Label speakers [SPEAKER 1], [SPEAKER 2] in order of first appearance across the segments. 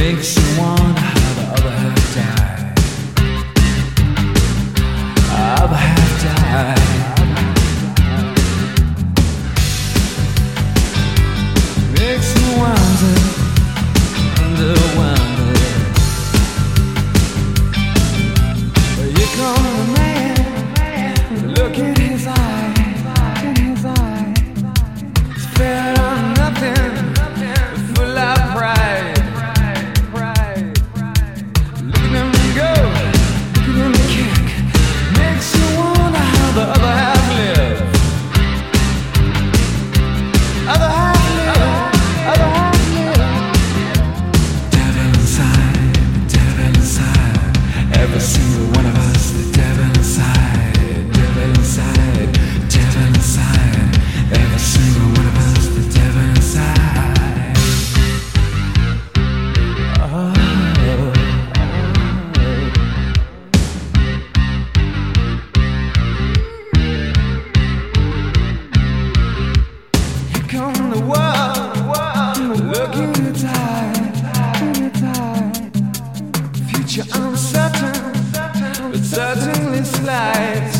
[SPEAKER 1] makes you wonder how the other half died. Other half died. Makes you wonder, wonder. Here comes the man, look in his eye, in his eye. It's fair on nothing, but full of pride. Look at him go, look at him kick. Makes you wonder how the other half live. Other half live, other half live. Devil inside, the devil inside. Every single one of us, the devil inside, devil inside, devil inside. Every single one of us, the devil inside. Oh. Here come the world, looking tired, future uncertain, but certainly slides.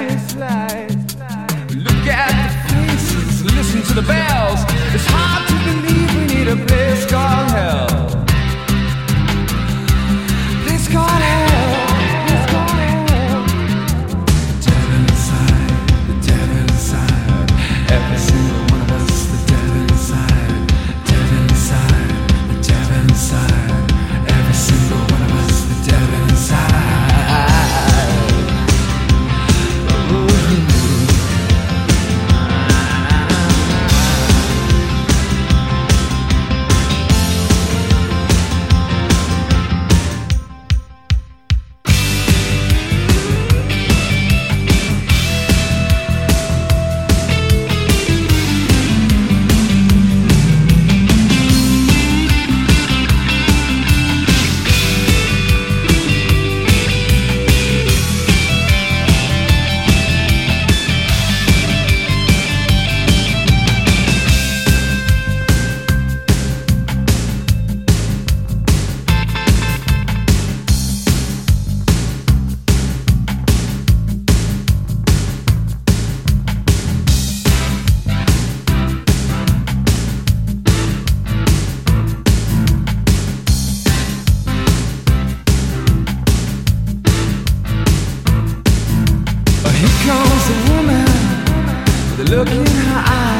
[SPEAKER 1] Look at the faces, listen to the bells. It's hard to believe we need a place called hell. Place called hell. Place called hell. The devil inside, the devil inside. Every single one of us, the devil inside, devil inside, the devil inside. Every single one of us, the devil inside. Here comes a woman with a look in her eyes.